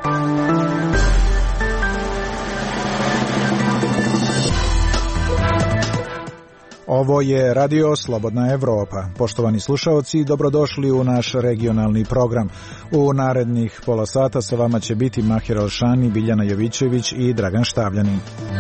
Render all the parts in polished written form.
Ovo je Radio Slobodna Evropa. Poštovani slušaoci, dobrodošli u naš regionalni program. U narednih pola sata sa vama će biti Mahir Alšani, Biljana Jovićević i Dragan Štavljanin.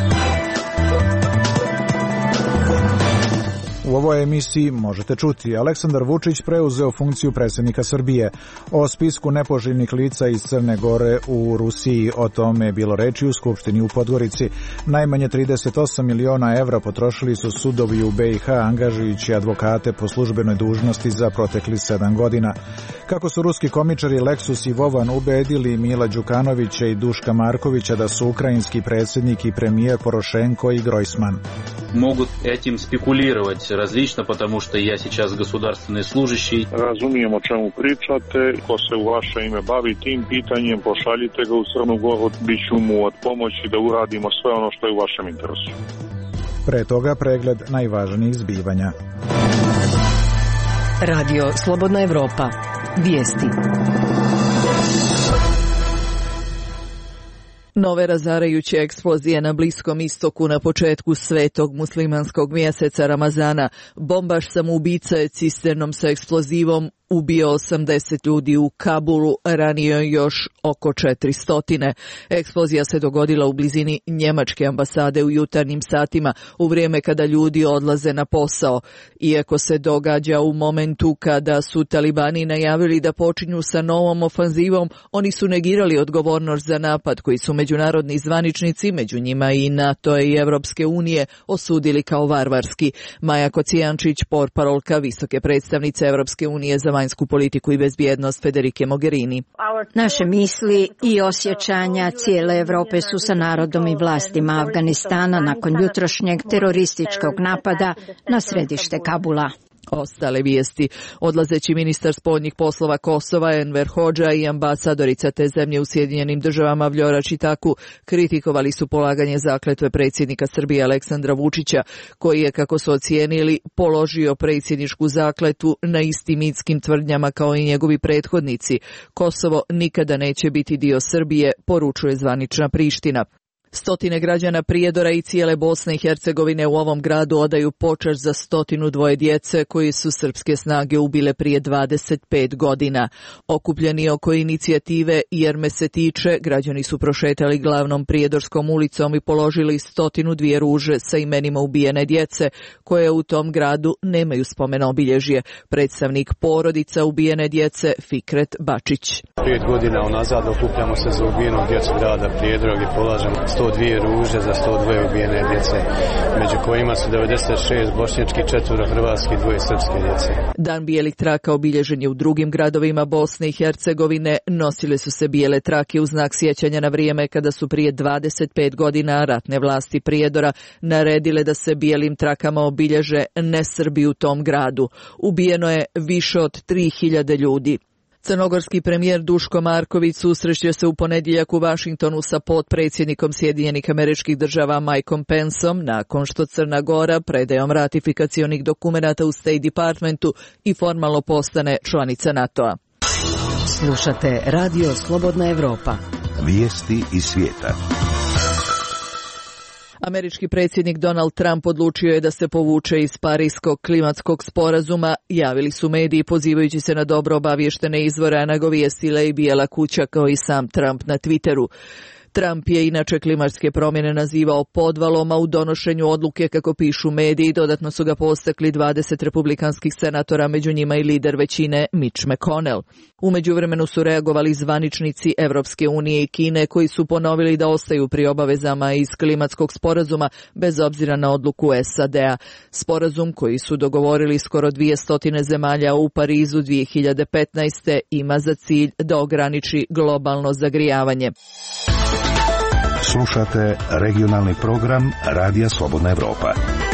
U ovoj emisiji možete čuti: Aleksandar Vučić preuzeo funkciju predsjednika Srbije. O spisku nepoželjnih lica iz Crne Gore u Rusiji, o tome je bilo reči u Skupštini u Podgorici. Najmanje 38 miliona evra potrošili su sudovi u BiH, angažujući advokate po službenoj dužnosti za protekli 7 godina. Kako su ruski komičari Leksus i Vovan ubedili Mila Đukanovića i Duška Markovića da su ukrajinski predsjednik i premijer Porošenko i Grojsman. Mogu этим спекулировать различно, потому что я сейчас государственный служащий. Razumijem o čemu pričate, ko se u vaše ime bavi tim pitanjem, pošaljite ga u Crnu Goru, bit ću mu od pomoći da uradimo sve ono što je u vašem interesu. Pre toga pregled najvažnijih zbivanja. Radio Slobodna Evropa. Vijesti. Nove razarajuće eksplozije na Bliskom istoku na početku svetog muslimanskog mjeseca Ramazana. Bombaš samoubica je cisternom sa eksplozivom ubio 80 ljudi u Kabulu, ranio još oko 400. Eksplozija se dogodila u blizini njemačke ambasade u jutarnjim satima, u vrijeme kada ljudi odlaze na posao. Iako se događa u momentu kada su talibani najavili da počinju sa novom ofanzivom, oni su negirali odgovornost za napad koji su međunarodni zvaničnici, među njima i NATO i Evropske unije, osudili kao varvarski. Maja Kocijančić, portparolka visoke predstavnice Evropske unije za vanjsku politiku i bezbjednost Federike Mogherini. Naše misli i osjećanja cijele Europe su sa narodom i vlastima Afganistana nakon jutrošnjeg terorističkog napada na središte Kabula. Ostale vijesti. Odlazeći ministar spoljnih poslova Kosova Enver Hodža i ambasadorica te zemlje u Sjedinjenim Državama Vljora Čitaku kritikovali su polaganje zakletve predsjednika Srbije Aleksandra Vučića, koji je, kako su ocijenili, položio predsjedničku zakletvu na istim mitskim tvrdnjama kao i njegovi prethodnici. Kosovo nikada neće biti dio Srbije, poručuje zvanična Priština. Stotine građana Prijedora i cijele Bosne i Hercegovine u ovom gradu odaju počast za 102 djece koji su srpske snage ubile prije 25 godina. Okupljeni oko inicijative Jer me se tiče, građani su prošetali glavnom Prijedorskom ulicom i položili 102 ruže sa imenima ubijene djece, koje u tom gradu nemaju spomen obilježje. Predstavnik porodica ubijene djece Fikret Bačić. 5 godina unazad okupljamo se za ubijenu djecu grada Prijedora gdje polažemo 102 ruže za 102 ubijene djece, među kojima su 96 bošnjački, 4 hrvatski, 2 srpske djece. Dan bijelih traka obilježen je u drugim gradovima Bosne i Hercegovine. Nosile su se bijele trake u znak sjećanja na vrijeme kada su prije 25 godina ratne vlasti Prijedora naredile da se bijelim trakama obilježe nesrbi u tom gradu. Ubijeno je više od 3000 ljudi. Crnogorski premijer Duško Marković susreće se u ponedjeljak u Vašingtonu sa potpredsjednikom Sjedinjenih Američkih Država Mikeom Penceom nakon što Crna Gora predajom ratifikacionih dokumenata u State Departmentu i formalno postane članica NATO-a. Slušate Radio Slobodna Evropa. Vijesti iz svijeta. Američki predsjednik Donald Trump odlučio je da se povuče iz Pariskog klimatskog sporazuma, javili su mediji pozivajući se na dobro obavještene izvore, a nagovijestila i Bijela kuća kao i sam Trump na Twitteru. Trump je inače klimatske promjene nazivao podvalom, a u donošenju odluke, kako pišu mediji, dodatno su ga postakli 20 republikanskih senatora, među njima i lider većine Mitch McConnell. U međuvremenu su reagovali zvaničnici Evropske unije i Kine, koji su ponovili da ostaju pri obavezama iz klimatskog sporazuma bez obzira na odluku SAD-a. Sporazum koji su dogovorili skoro 200 zemalja u Parizu 2015. ima za cilj da ograniči globalno zagrijavanje. Slušate regionalni program Radija Slobodna Evropa.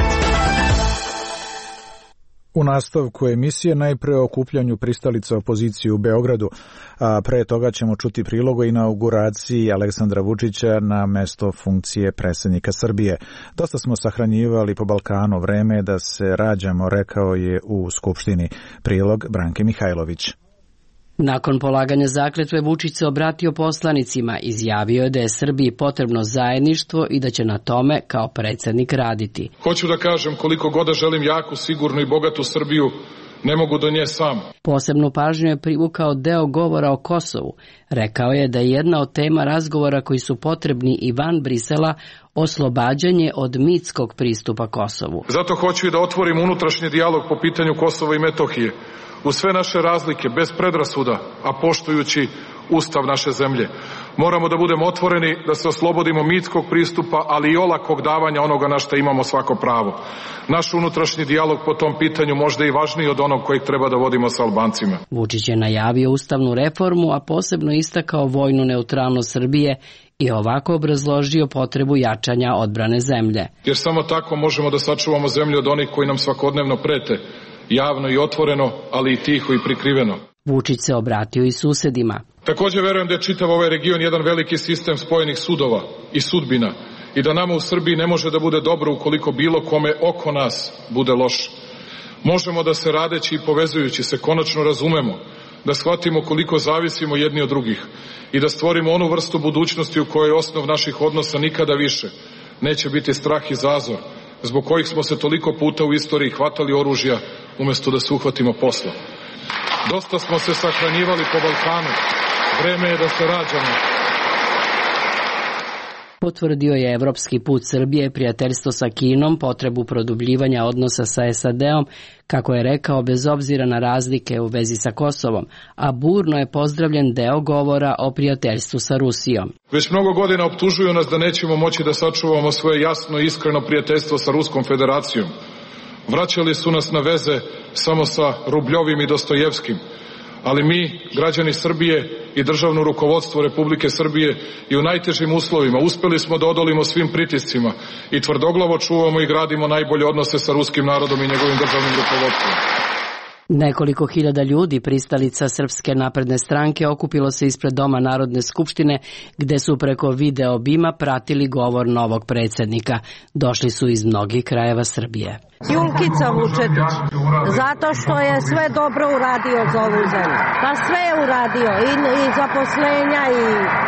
U nastavku emisije najpre o okupljanju pristalica opozicije u Beogradu, a pre toga ćemo čuti prilog o inauguraciji Aleksandra Vučića na mesto funkcije predsjednika Srbije. Dosta smo sahranjivali po Balkanu, vreme da se rađamo, rekao je u Skupštini. Prilog Branke Mihajlović. Nakon polaganja zakletve Vučić se obratio poslanicima, izjavio je da je Srbiji potrebno zajedništvo i da će na tome kao predsjednik raditi. Hoću da kažem koliko god da želim jaku, sigurnu i bogatu Srbiju, ne mogu do nje sam. Posebnu pažnju je privukao deo govora o Kosovu. Rekao je da je jedna od tema razgovora koji su potrebni i van Brisela oslobađanje od mitskog pristupa Kosovu. Zato hoću i da otvorim unutrašnji dijalog po pitanju Kosova i Metohije. U sve naše razlike, bez predrasuda, a poštujući Ustav naše zemlje. Moramo da budemo otvoreni, da se oslobodimo mitskog pristupa, ali i olakog davanja onoga na što imamo svako pravo. Naš unutrašnji dijalog po tom pitanju možda i važniji od onog kojeg treba da vodimo sa Albancima. Vučić je najavio ustavnu reformu, a posebno istakao vojnu neutralnost Srbije i ovako obrazložio potrebu jačanja odbrane zemlje. Jer samo tako možemo da sačuvamo zemlju od onih koji nam svakodnevno prete, javno i otvoreno, ali i tiho i prikriveno. Vučić se obratio i susedima. Također verujem da je čitav ovaj region jedan veliki sistem spojenih sudova i sudbina i da nama u Srbiji ne može da bude dobro ukoliko bilo kome oko nas bude loše. Možemo da se radeći i povezujući se konačno razumemo, da shvatimo koliko zavisimo jedni od drugih i da stvorimo onu vrstu budućnosti u kojoj osnov naših odnosa nikada više neće biti strah i zazor, zbog kojih smo se toliko puta u istoriji hvatali oružja umjesto da se uhvatimo posla. Dosta smo se sahranjivali po Balkanu. Vreme je da se rađamo. Potvrdio je evropski put Srbije, prijateljstvo sa Kinom, potrebu produbljivanja odnosa sa SAD-om, kako je rekao, bez obzira na razlike u vezi sa Kosovom, a burno je pozdravljen deo govora o prijateljstvu sa Rusijom. Već mnogo godina optužuju nas da nećemo moći da sačuvamo svoje jasno i iskreno prijateljstvo sa Ruskom federacijom. Vraćali su nas na veze samo sa Rubljovim i Dostojevskim, ali mi, građani Srbije i državno rukovodstvo Republike Srbije i u najtežim uslovima uspeli smo da odolimo svim pritiscima i tvrdoglavo čuvamo i gradimo najbolje odnose sa ruskim narodom i njegovim državnim rukovodstvom. Nekoliko hiljada ljudi, pristalica Srpske napredne stranke, okupilo se ispred Doma Narodne skupštine, gde su preko video bima pratili govor novog predsjednika. Došli su iz mnogih krajeva Srbije. Julkica Vučetić, zato što je sve dobro uradio za ovu zemlju. Pa sve je uradio, i zaposlenja, i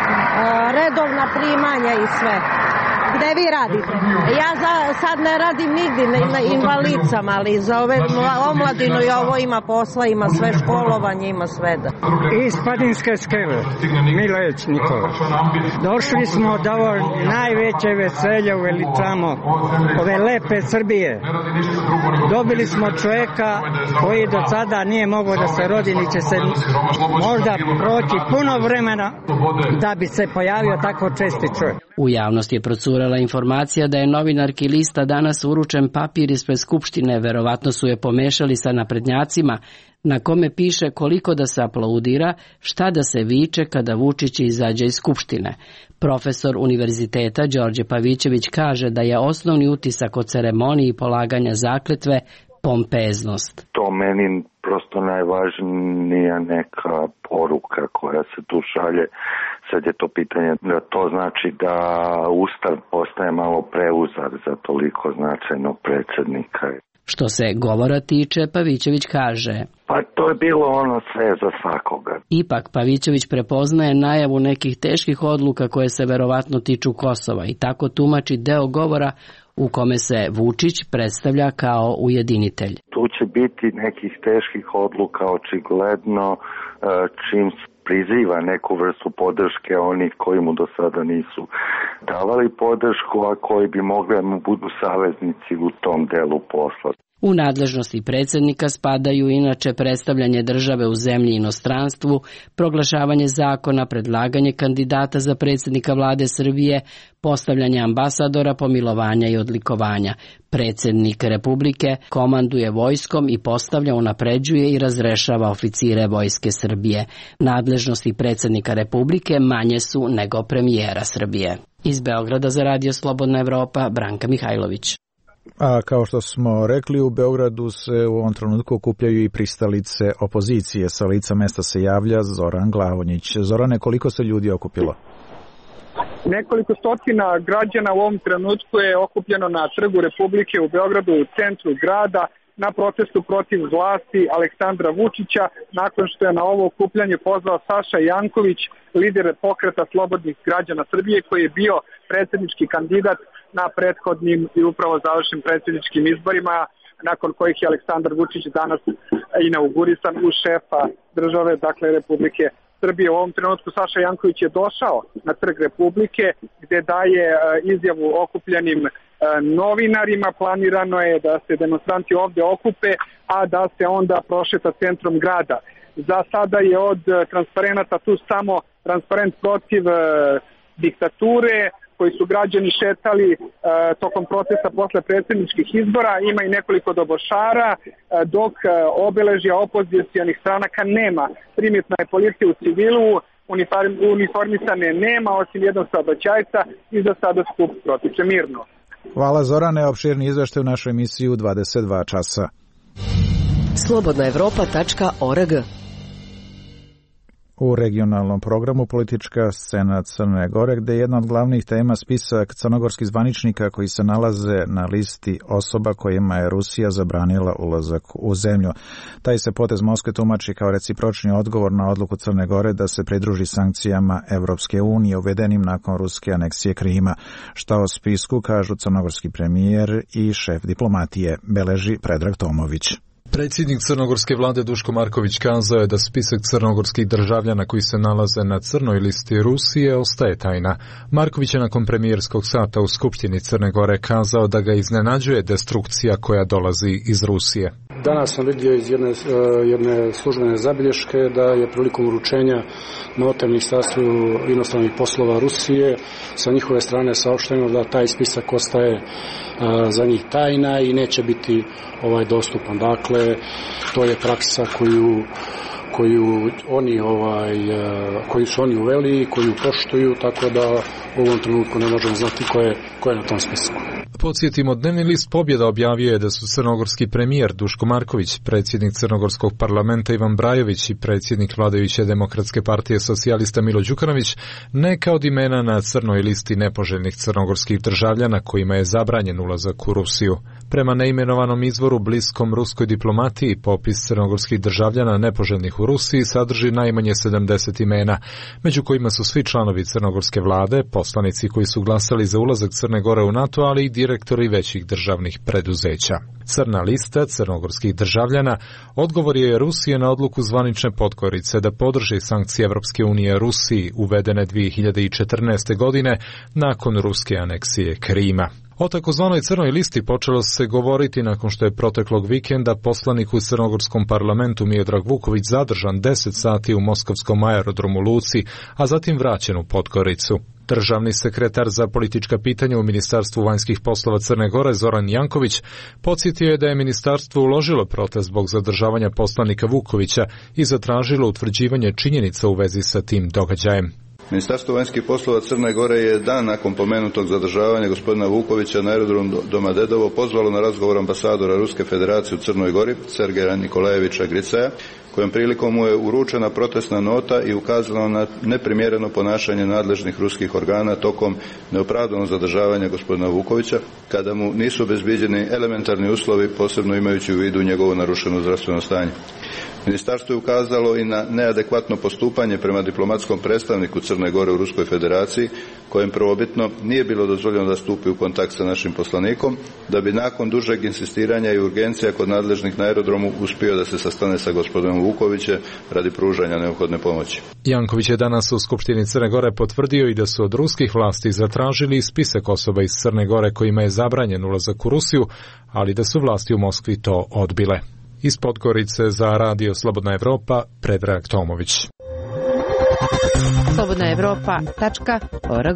redovna primanja, i sve. Gde vi radite? Ja sad ne radim nigdje na invalidcama, ali za ove omladinu i ovo ima posla, ima sve školovanje, ima sve da. Iz Padinske skele, Mileć Nikola. Došli smo da ovo najveće veselje uveličamo, ove lepe Srbije. Dobili smo čovjeka koji do sada nije mogao da se rodi, ni će se možda proći puno vremena da bi se pojavio tako česti čovjek. U javnosti je procurala informacija da je novinarki Lista danas uručen papir ispred Skupštine, verovatno su je pomešali sa naprednjacima, na kome piše koliko da se aplaudira, šta da se viče kada Vučić izađe iz Skupštine. Profesor univerziteta Đorđe Pavićević kaže da je osnovni utisak od ceremoniji polaganja zakletve pompeznost. To meni prosto najvažnija neka poruka koja se tu šalje. Sad je to pitanje da to znači da Ustav postaje malo preuzar za toliko značajnog predsjednika. Što se govora tiče, Pavićević kaže: Pa to je bilo ono sve za svakoga. Ipak Pavićević prepoznaje najavu nekih teških odluka koje se verovatno tiču Kosova i tako tumači deo govora u kome se Vučić predstavlja kao ujedinitelj. Tu će biti nekih teških odluka očigledno, čim priziva neku vrstu podrške onih koji mu do sada nisu davali podršku, a koji bi mogli da mu budu saveznici u tom delu posla. U nadležnosti predsjednika spadaju inače predstavljanje države u zemlji i inostranstvu, proglašavanje zakona, predlaganje kandidata za predsjednika vlade Srbije, postavljanje ambasadora, pomilovanja i odlikovanja. Predsjednik Republike komanduje vojskom i postavlja, unapređuje i razrešava oficire Vojske Srbije. Nadležnosti predsjednika Republike manje su nego premijera Srbije. Iz Beograda za Radio Slobodna Evropa, Branka Mihajlović. A kao što smo rekli, u Beogradu se u ovom trenutku okupljaju i pristalice opozicije. Sa lica mesta se javlja Zoran Glavonjić. Zorane, koliko se ljudi okupilo? Nekoliko stotina građana u ovom trenutku je okupljeno na Trgu Republike u Beogradu, u centru grada. na protestu protiv vlasti Aleksandra Vučića, nakon što je na ovo okupljanje pozvao Saša Janković, lider pokreta slobodnih građana Srbije, koji je bio predsjednički kandidat na prethodnim i upravo završenim predsjedničkim izborima, nakon kojih je Aleksandar Vučić danas inaugurisan u šefa države, dakle Republike Srbije. U ovom trenutku Saša Janković je došao na Trg Republike, gde daje izjavu okupljenim novinarima. Planirano je da se demonstranti ovde okupe, a da se onda prošeta centrom grada. Za sada je od transparenata tu samo transparent protiv diktature, koji su građani šetali tokom protesta posle predsjedničkih izbora. Ima i nekoliko dobošara, dok obeležja opozicionih stranaka nema. Primjetna je policija u civilu, uniformisane nema, osim jednog saobraćajca, i za sada skup protiče mirno. Hvala Zorane, opširni izveštaj u našoj emisiji u 22 časa. slobodnaevropa.org. U regionalnom programu politička scena Crne Gore, gde je jedna od glavnih tema spisak crnogorskih zvaničnika koji se nalaze na listi osoba kojima je Rusija zabranila ulazak u zemlju. Taj se potez Moskve tumači kao recipročni odgovor na odluku Crne Gore da se pridruži sankcijama Evropske unije uvedenim nakon ruske aneksije Krima. Šta o spisku kažu crnogorski premijer i šef diplomatije, beleži Predrag Tomović. Predsjednik crnogorske vlade Duško Marković kazao je da spisak crnogorskih državljana koji se nalaze na crnoj listi Rusije ostaje tajna. Marković je nakon premijerskog sata u Skupštini Crne Gore kazao da ga iznenađuje destrukcija koja dolazi iz Rusije. Danas sam vidio iz jedne službene zabilješke da je prilikom uručenja nota Ministarstvu inostranih poslova Rusije sa njihove strane saopšteno da taj spisak ostaje za njih tajna i neće biti dostupan. Dakle, to je praksa koju su oni uveli i koju poštuju, tako da u ovom trenutku ne možemo znati ko je na tom spisku. Podsjetimo, dnevni list Pobjeda objavio je da su crnogorski premijer Duško Marković, predsjednik crnogorskog parlamenta Ivan Brajović i predsjednik vladajuće Demokratske partije socijalista Milo Đukanović neka od imena na crnoj listi nepoželjnih crnogorskih državljana kojima je zabranjen ulazak u Rusiju. Prema neimenovanom izvoru bliskom ruskoj diplomatiji, popis crnogorskih državljana nepoželjnih u Rusiji sadrži najmanje 70 imena, među kojima su svi članovi crnogorske vlade, poslanici koji su glasali za ulazak Crne Gore u NATO, ali i direktori većih državnih preduzeća. Crna lista crnogorskih državljana odgovor je Rusije na odluku zvanične Podgorice da podrži sankcije Evropske unije Rusiji uvedene 2014. godine nakon ruske aneksije Krima. O takozvanoj crnoj listi počelo se govoriti nakon što je proteklog vikenda poslanik u crnogorskom parlamentu Miodrag Vuković zadržan 10 sati u moskovskom aerodromu Luci, a zatim vraćen u Podgoricu. Državni sekretar za politička pitanja u Ministarstvu vanjskih poslova Crne Gore Zoran Janković podsjetio je da je ministarstvo uložilo protest zbog zadržavanja poslanika Vukovića i zatražilo utvrđivanje činjenica u vezi sa tim događajem. Ministarstvo vanjskih poslova Crne Gore je dan nakon pomenutog zadržavanja gospodina Vukovića na aerodromu Domodedovo pozvalo na razgovor ambasadora Ruske federacije u Crnoj Gori, Sergeja Nikolajevića Gricaja, kojom prilikom mu je uručena protestna nota i ukazano na neprimjereno ponašanje nadležnih ruskih organa tokom neopravdanog zadržavanja gospodina Vukovića, kada mu nisu obezbijeđeni elementarni uslovi, posebno imajući u vidu njegovo narušeno zdravstveno stanje. Ministarstvo je ukazalo i na neadekvatno postupanje prema diplomatskom predstavniku Crne Gore u Ruskoj federaciji, kojem prvobitno nije bilo dozvoljeno da stupi u kontakt sa našim poslanikom, da bi nakon dužeg insistiranja i urgencija kod nadležnih na aerodromu uspio da se sastane sa gospodinom Vukovićem radi pružanja neophodne pomoći. Janković je danas u Skupštini Crne Gore potvrdio i da su od ruskih vlasti zatražili spisak osoba iz Crne Gore kojima je zabranjen ulazak u Rusiju, ali da su vlasti u Moskvi to odbile. Iz Podgorice za Radio Slobodna Evropa, Predrag Tomović. slobodnaevropa.org.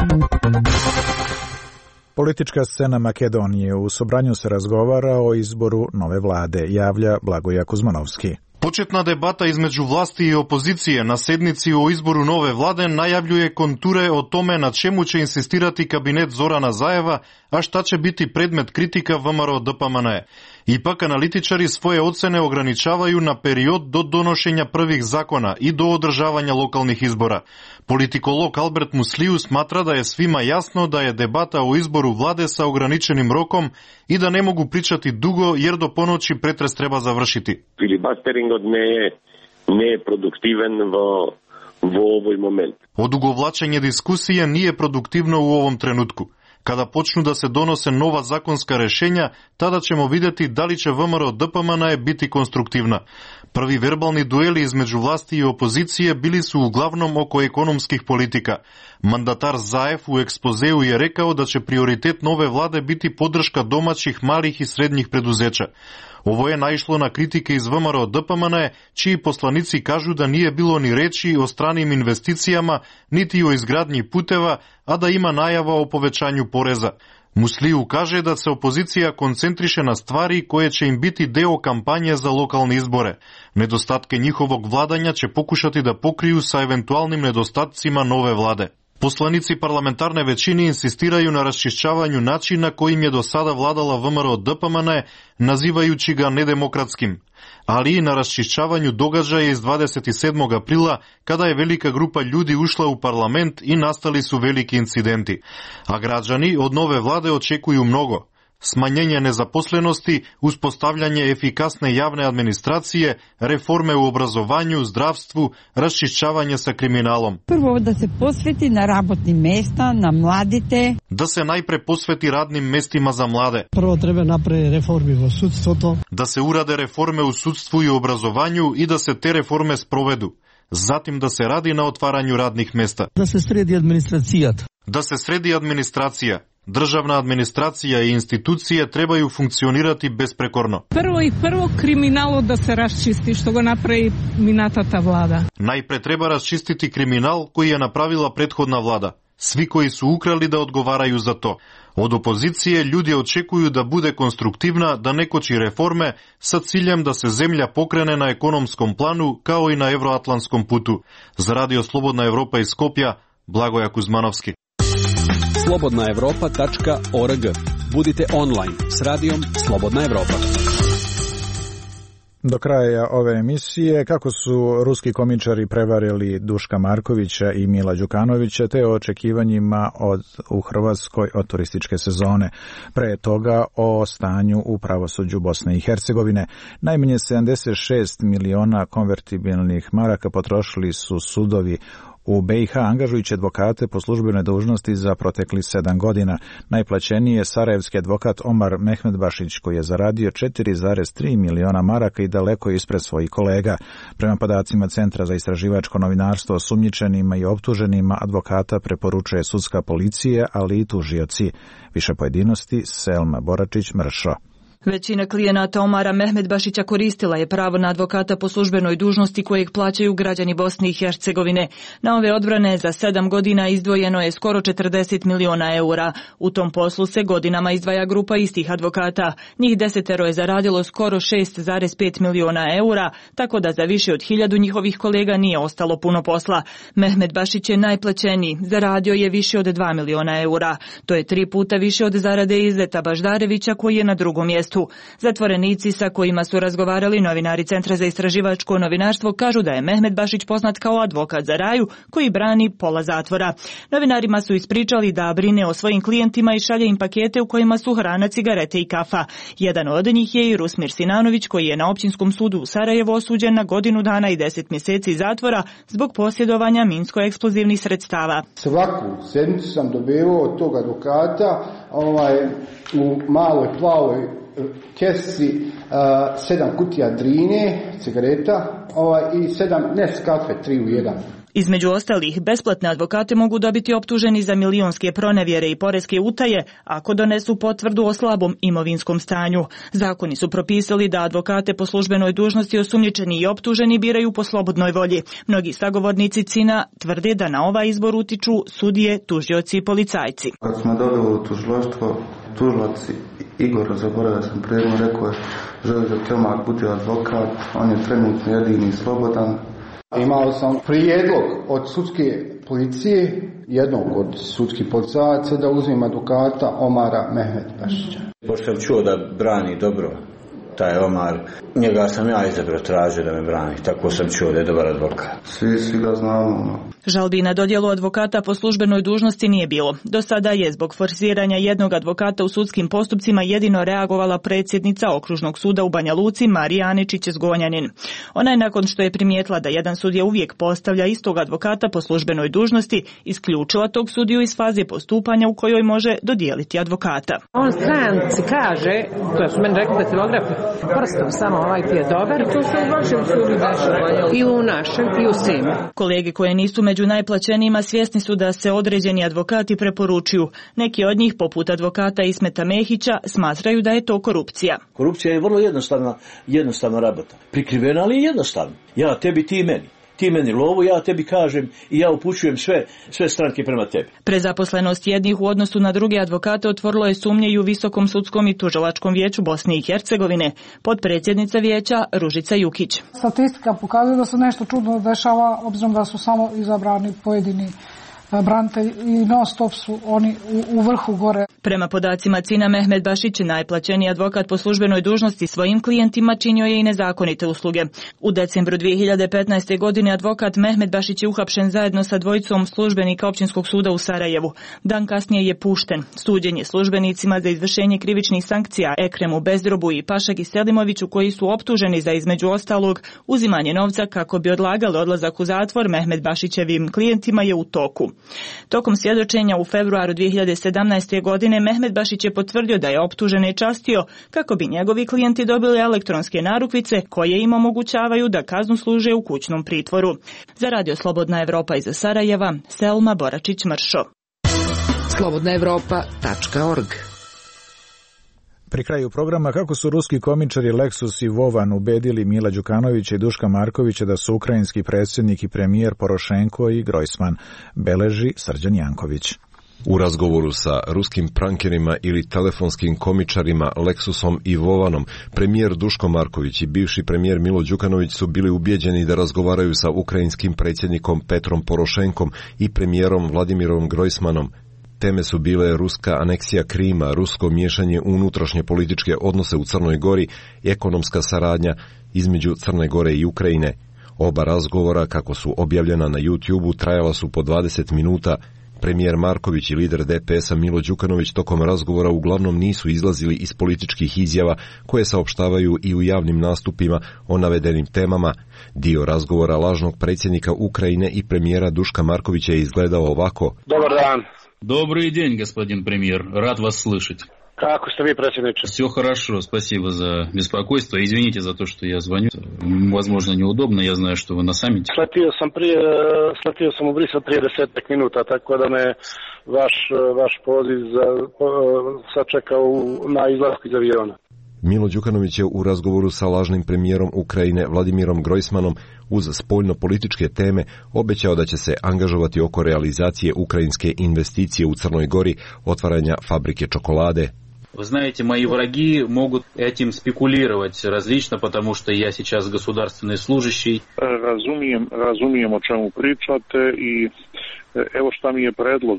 Politička scena Makedonije. U Sobranju se razgovara o izboru nove vlade, javlja Blagoja Kuzmanovski. Početna debata između vlasti i opozicije na sednici o izboru nove vlade najavljuje konture o tome na čemu će insistirati kabinet Zorana Zaeva, a šta će biti predmet kritika ВМРО-DPMNE. Ipak analitičari svoje ocene ograničavaju na period do donošenja prvih zakona i do održavanja lokalnih izbora. Politikolog Albert Musliju smatra da je svima jasno da je debata o izboru vlade sa ograničenim rokom i da ne mogu pričati dugo jer do ponoći pretres treba završiti. Filibustering ne je produktiven v ovoj moment. Odugovlačenje diskusije nije produktivno u ovom trenutku. Kada počnu da se donose nova zakonska rešenja, tada ćemo vidjeti da li će VMRO DPMNE biti konstruktivna. Prvi verbalni dueli između vlasti i opozicije bili su uglavnom oko ekonomskih politika. Mandatar Zaev u ekspozeu je rekao da će prioritet nove vlade biti podrška domaćih, malih i srednjih preduzeća. Ovo je naišlo na kritike iz VMRO DPMNE, čiji poslanici kažu da nije bilo ni reči o stranim investicijama, niti o izgradnji puteva, a da ima najava o povećanju poreza. Musliju kaže da se opozicija koncentriše na stvari koje će im biti deo kampanje za lokalne izbore. Nedostatke njihovog vladanja će pokušati da pokriju sa eventualnim nedostacima nove vlade. Poslanici parlamentarne većine insistiraju na raščišćavanju načina kojim je do sada vladala VMRO DPMNE, nazivajući ga nedemokratskim, ali i na raščišćavanju događaja iz 27. aprila, kada je velika grupa ljudi ušla u parlament i nastali su veliki incidenti. A građani od nove vlade očekuju mnogo. Smanjenje nezaposlenosti, uspostavljanje efikasne javne administracije, reforme u obrazovanju, zdravstvu, raščišćavanje sa kriminalom. Prvo da se posveti na radnim mesta, na mladite. Da se najpre posveti radnim mestima za mlade. Prvo treba napraviti reformi u sudstvu. Da se urade reforme u sudstvu i obrazovanju i da se te reforme sprovedu. Zatim da se radi na otvaranju radnih mesta. Da se sredi administracija. Da se sredi administracija. Državna administracija i institucije trebaju funkcionirati besprekorno. Prvo kriminalo da se raščisti, što ga napravi minatata vlada. Najpre treba raščistiti kriminal koji je napravila prethodna vlada. Svi koji su ukrali da odgovaraju za to. Od opozicije ljudi očekuju da bude konstruktivna, da ne koči reforme sa ciljem da se zemlja pokrene na ekonomskom planu kao i na evroatlantskom putu. Za Radio Slobodna Evropa iz Skopja, Blagoja Kuzmanovski. slobodnaevropa.org. Budite online s radijom Slobodna Evropa. Do kraja ove emisije, kako su ruski komičari prevarili Duška Markovića i Mila Đukanovića, te o očekivanjima u Hrvatskoj od turističke sezone. Pre toga o stanju u pravosuđu Bosne i Hercegovine. Najmanje 76 miliona konvertibilnih maraka potrošili su sudovi u BiH, angažujući advokate po službenoj dužnosti za protekli 7 godina. Najplaćeniji je sarajevski advokat Omar Mehmedbašić, koji je zaradio 4,3 miliona maraka i daleko ispred svojih kolega. Prema podacima Centra za istraživačko novinarstvo, osumnjičenima i optuženima advokata preporučuje sudska policija, ali i tužioci. Više pojedinosti, Selma Boračić-Mršo. Većina klijenata Omara Mehmedbašića koristila je pravo na advokata po službenoj dužnosti kojeg plaćaju građani Bosne i Hercegovine. Na ove odbrane za 7 godina izdvojeno je skoro 40 miliona eura. U tom poslu se godinama izdvaja grupa istih advokata. Njih 10 je zaradilo skoro 6,5 miliona eura, tako da za više od 1000 njihovih kolega nije ostalo puno posla. Mehmedbašić je najplaćeniji, zaradio je više od 2 miliona eura. To je 3 puta više od zarade Izeta Baždarevića, koji je na drugom mjestu. Zatvorenici sa kojima su razgovarali novinari Centra za istraživačko novinarstvo kažu da je Mehmedbašić poznat kao advokat za raju koji brani pola zatvora. Novinarima su ispričali da brine o svojim klijentima i šalje im pakete u kojima su hrana, cigarete i kafa. Jedan od njih je i Rusmir Sinanović, koji je na Općinskom sudu u Sarajevu osuđen na 1 godinu dana i 10 mjeseci zatvora zbog posjedovanja minsko-eksplozivnih sredstava. Svaku sedmicu sam dobivao od tog advokata u maloj plavoj kesi 7 kutija drine, cigareta i 7 Nescafe 3 u 1. Između ostalih, besplatne advokate mogu dobiti optuženi za milionske pronevjere i poreske utaje ako donesu potvrdu o slabom imovinskom stanju. Zakoni su propisali da advokate po službenoj dužnosti osumnjičeni i optuženi biraju po slobodnoj volji. Mnogi sagovornici CINA tvrde da na ovaj izbor utiču sudije, tužioci i policajci. Kad smo dobili u tužilaštvo, tužilac Igor, zaboravio sam predno, rekao je Željo Kelmak bude advokat, on je trenutno jedini slobodan. Imao sam prijedlog od sudske policije, jednog od sudskih policajaca, da uzim advokata Omara Mehmedbašića. Pošto sam čuo da brani dobro taj Omar, njega sam ja izabrao, tražio da me brani, tako sam čuo da je dobar advokat. Svi ga znamo. Žalbi na dodjelu advokata po službenoj dužnosti nije bilo. Do sada je zbog forsiranja jednog advokata u sudskim postupcima jedino reagovala predsjednica Okružnog suda u Banja Luci Marija Aničić-Zgonjanin. Ona je nakon što je primijetila da jedan sudija uvijek postavlja istog advokata po službenoj dužnosti, isključila tog sudiju iz faze postupanja u kojoj može dodijeliti advokata. On stranci kaže, to su meni rekli da tilografi prstom samo ovaj ti je dobar, to se u vašem sudu dešava i u našem i u svim. Kolege koje nisu među najplaćenijima svjesni su da se određeni advokati preporučuju. Neki od njih, poput advokata Ismeta Mehića, smatraju da je to korupcija. Korupcija je vrlo jednostavna rabota. Prikrivena, ali jednostavna. Ja tebi, ti meni. Ti meni lovu, ja tebi kažem i ja upućujem sve stranke prema tebi. Prezaposlenost jednih u odnosu na druge advokate otvorilo je sumnje i u Visokom sudskom i tužilačkom vijeću Bosne i Hercegovine. Potpredsjednica vijeća Ružica Jukić. Statistika pokazuje da se nešto čudno dešava, obzirom da su samo izabrani pojedini branitelji i non stop su oni u vrhu gore. Prema podacima CINA, Mehmed Bašić, najplaćeniji advokat po službenoj dužnosti, svojim klijentima činio je i nezakonite usluge. U decembru 2015. godine advokat Mehmed Bašić je uhapšen zajedno sa dvojicom službenika Općinskog suda u Sarajevu. Dan kasnije je pušten. Suđenje službenicima za izvršenje krivičnih sankcija Ekremu Bezdrobu i Pašagi Selimoviću, koji su optuženi za, između ostalog, uzimanje novca kako bi odlagali odlazak u zatvor Mehmed Bašićevim klijentima, je u toku. Tokom svjedočenja u februaru 2017. godine Mehmed Bašić je potvrdio da je optužene častio kako bi njegovi klijenti dobili elektronske narukvice koje im omogućavaju da kaznu služe u kućnom pritvoru. Za Radio Slobodna Evropa iz Sarajeva, Selma Boračić-Mršo. slobodnaevropa.org. Pri kraju programa kako su ruski komičari Leksus i Vovan ubedili Mila Đukanovića i Duška Markovića da su ukrajinski predsjednik i premijer Porošenko i Grojsman, beleži Srđan Janković. U razgovoru sa ruskim prankerima ili telefonskim komičarima Leksusom i Vovanom, premijer Duško Marković i bivši premijer Milo Đukanović su bili ubijeđeni da razgovaraju sa ukrajinskim predsjednikom Petrom Porošenkom i premijerom Vladimirom Grojsmanom. Teme su bile ruska aneksija Krima, rusko miješanje u unutrašnje političke odnose u Crnoj Gori, ekonomska saradnja između Crne Gore i Ukrajine. Oba razgovora, kako su objavljena na YouTube-u, trajala su po 20 minuta. Premijer Marković i lider DPS-a Milo Đukanović tokom razgovora uglavnom nisu izlazili iz političkih izjava koje saopštavaju i u javnim nastupima o navedenim temama. Dio razgovora lažnog predsjednika Ukrajine i premijera Duška Markovića je izgledao ovako. Dobar dan. Добрый день, господин премьер. Рад вас слышать. Kako ste vi, predsjedniče? Все хорошо, спасибо за беспокойство. Извините за то, что я звоню. Возможно, неудобно, я знаю, что вы на саммите. Sletio sam u Brisel prije 10 minuta, tako da me vaš poziv sačekao na izlasku iz aviona. Milo Đukanović je u razgovoru sa lažnim premijerom Ukrajine Vladimirom Grojsmanom uz spoljno-političke teme obećao da će se angažovati oko realizacije ukrajinske investicije u Crnoj Gori, otvaranja fabrike čokolade. Вы знаете, мои враги могут этим спекулировать различно, потому что я сейчас государственный служащий. Razumijem o čemu pričate i evo šta mi je predlog,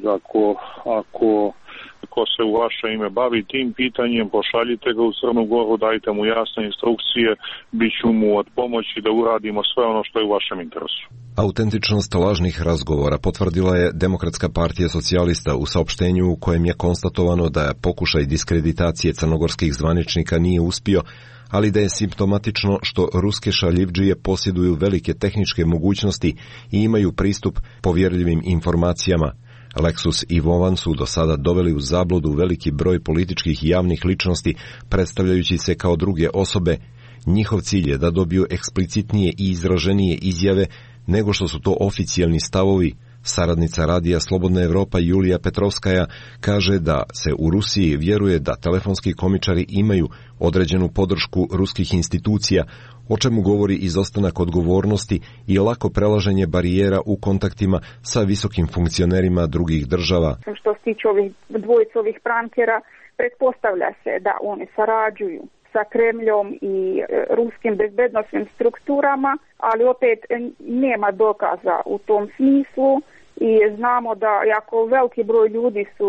ako ko se u vaše ime bavi tim pitanjem, pošaljite ga u Crnu Goru, dajte mu jasne instrukcije, bit ću mu od pomoći da uradimo sve ono što je u vašem interesu. Autentičnost lažnih razgovora potvrdila je Demokratska partija socijalista u saopštenju u kojem je konstatovano da pokušaj diskreditacije crnogorskih zvaničnika nije uspio, ali da je simptomatično što ruske šaljivdžije posjeduju velike tehničke mogućnosti i imaju pristup povjerljivim informacijama. Leksus i Vovan su do sada doveli u zabludu veliki broj političkih i javnih ličnosti, predstavljajući se kao druge osobe. Njihov cilj je da dobiju eksplicitnije i izraženije izjave nego što su to oficijalni stavovi. Saradnica radija Slobodna Evropa Julija Petrovskaja kaže da se u Rusiji vjeruje da telefonski komičari imaju određenu podršku ruskih institucija, o čemu govori izostanak odgovornosti i lako prelaženje barijera u kontaktima sa visokim funkcionerima drugih država. Što se tiče dvojice ovih prankera, pretpostavlja se da oni sarađuju sa Kremljom i ruskim bezbednosnim strukturama, ali opet nema dokaza u tom smislu i znamo da jako veliki broj ljudi su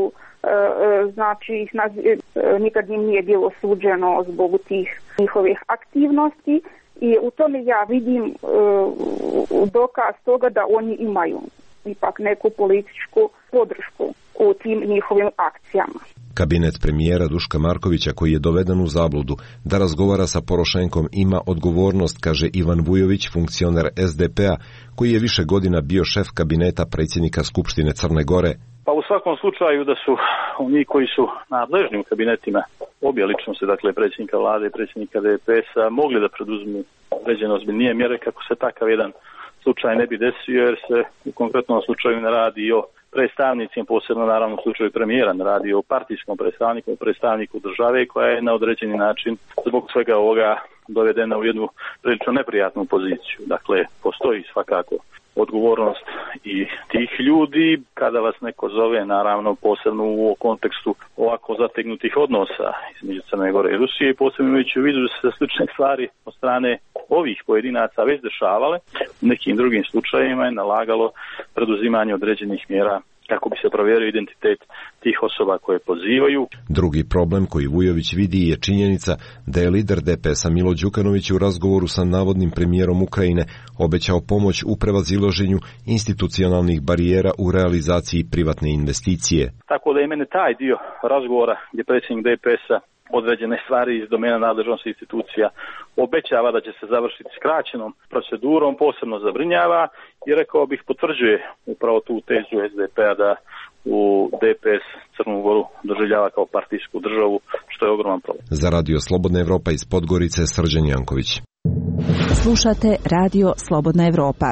znači nikad im nije bilo suđeno zbog tih njihovih aktivnosti i u tome ja vidim dokaz toga da oni imaju ipak neku političku podršku u tim njihovim akcijama. Kabinet premijera Duška Markovića, koji je doveden u zabludu da razgovara sa Porošenkom, ima odgovornost, kaže Ivan Vujović, funkcioner SDP-a, koji je više godina bio šef kabineta predsjednika Skupštine Crne Gore. Pa u svakom slučaju da su oni koji su nadležni u kabinetima obje ličnosti, dakle predsjednika vlade i predsjednika DPS-a, mogli da preduzmu određene ozbiljnije mjere kako se takav jedan slučaj ne bi desio, jer se u konkretnom slučaju ne radi o predstavnicima, posebno naravno u slučaju premijera, ne radi o partijskom predstavniku države koja je na određeni način zbog svega ovoga dovedena u jednu prilično neprijatnu poziciju. Dakle, postoji svakako odgovornost i tih ljudi kada vas neko zove, naravno posebno u kontekstu ovako zategnutih odnosa između Crne Gore i Rusije i posebno imajući u vidu da se slične stvari od strane ovih pojedinaca već dešavale, u nekim drugim slučajevima je nalagalo preduzimanje određenih mjera kako bi se provjerio identitet tih osoba koje pozivaju. Drugi problem koji Vujović vidi je činjenica da je lider DPS-a Milo Đukanović u razgovoru sa navodnim premijerom Ukrajine obećao pomoć u prevazilaženju institucionalnih barijera u realizaciji privatne investicije. Tako da je mene taj dio razgovora gdje predsjednik DPS-a određene stvari iz domena nadležnosti institucija obećava da će se završiti skraćenom procedurom, posebno zabrinjava i rekao bih potvrđuje upravo tu tezu SDP-a da u DPS Crnu Goru doživljava kao partijsku državu, što je ogroman problem. Za Radio Slobodna Evropa iz Podgorice, Srđan Janković. Slušate Radio Slobodna Evropa.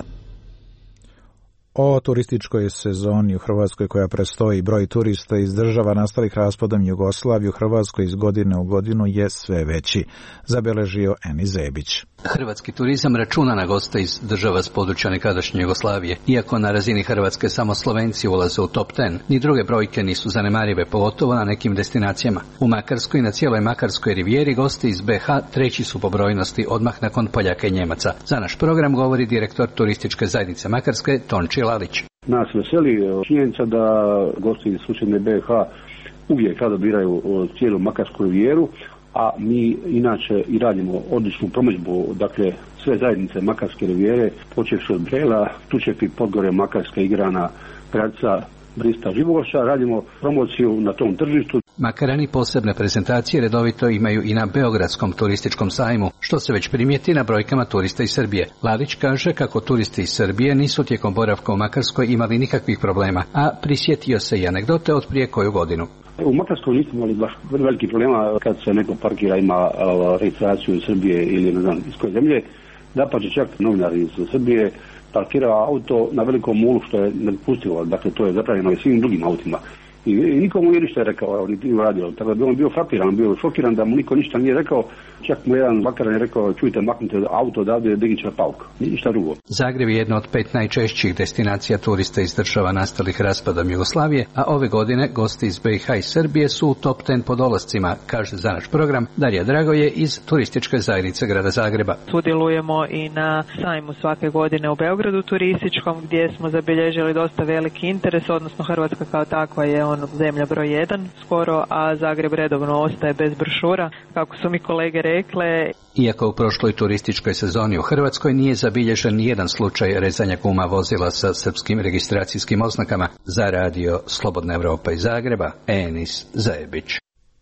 O turističkoj sezoni u Hrvatskoj koja predstoji, broj turista iz država nastalih raspadom Jugoslavije u Hrvatskoj iz godine u godinu je sve veći, zabeležio Eni Zebić. Hrvatski turizam računa na goste iz država s područja nekadašnje Jugoslavije. Iako na razini Hrvatske samo Slovenci ulaze u top 10, ni druge brojke nisu zanemarive, pogotovo na nekim destinacijama. U Makarskoj i na cijeloj Makarskoj rivijeri gosti iz BiH treći su po brojnosti odmah nakon Poljaka i Njemaca. Za naš program govori direktor turističke zajednice Makarske Tonči Lalić. Nas veseli činjenica da gosti iz susjedne BiH uvijek rado biraju cijelu Makarsku rivijeru, a mi inače i radimo odličnu promidžbu, dakle sve zajednice Makarske rivijere, počevši od Brela, Tučepi, Podgore, Makarska, Igrana, Gradca, Brista, Živogošća, radimo promociju na tom tržištu. Makarani posebne prezentacije redovito imaju i na Beogradskom turističkom sajmu, što se već primijeti na brojkama turista iz Srbije. Lalić kaže kako turisti iz Srbije nisu tijekom boravka u Makarskoj imali nikakvih problema, a prisjetio se i anegdote od prije koju godinu. U Makarskoj nismo imali baš veliki problema kad se neko parkira, ima registraciju iz Srbije ili ne znam iz koje zemlje. Dapače, čak novinar iz Srbije parkirao auto na Velikom mulu, što je nedopustivo, dakle to je zabranjeno i svim drugim autima. I nikomu nije ništa rekao, evo, niti radio. Tako da on bio frapiran, bio šokiran da mu niko ništa nije rekao. Čak mu jedan Makaran je rekao, čujte, maknite auto odavde, dignite na pauk. Ništa drugo. Zagreb je jedna od 5 najčešćih destinacija turista iz država nastalih raspadom Jugoslavije, a ove godine gosti iz BiH i Srbije su u top 10 po dolascima, kaže za naš program Darija Dragoje iz turističke zajednice grada Zagreba. Sudjelujemo i na sajmu svake godine u Beogradu turističkom, gdje smo zabilježili dosta veliki interes, odnosno Hrvatska kao takva je zemlja broj 1 skoro, a Zagreb redovno ostaje bez brošura, kako su mi kolege rekle. Iako u prošloj turističkoj sezoni u Hrvatskoj nije zabilježen nijedan slučaj rezanja guma vozila sa srpskim registracijskim oznakama, za Radio Slobodna Evropa iz Zagreba, Enis Zajebić.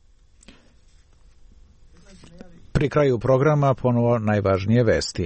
Pri kraju programa ponovo najvažnije vesti.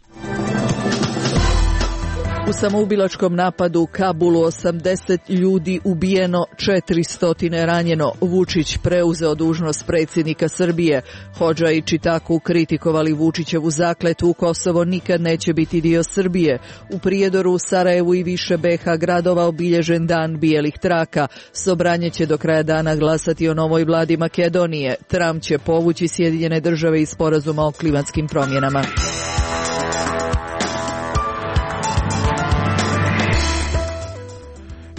U samoubilačkom napadu u Kabulu 80 ljudi ubijeno, 400 ranjeno. Vučić preuzeo dužnost predsjednika Srbije. Hodža i Čitaku kritikovali Vučićevu zakletvu Kosovo nikad neće biti dio Srbije. U Prijedoru, Sarajevu i više BiH gradova obilježen dan bijelih traka. Sobranje će do kraja dana glasati o novoj vladi Makedonije. Trump će povući Sjedinjene Države iz sporazuma o klimatskim promjenama.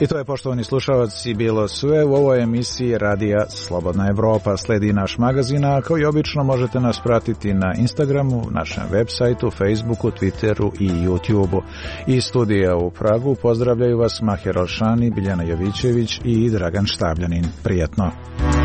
I to je, poštovani slušalci, bilo sve u ovoj emisiji Radija Slobodna Evropa. Sledi naš magazin, a kao i obično možete nas pratiti na Instagramu, našem web sajtu, Facebooku, Twitteru i YouTubeu. Iz studija u Pragu pozdravljaju vas Maher Alšani, Biljana Jovićević i Dragan Štabljanin. Prijatno.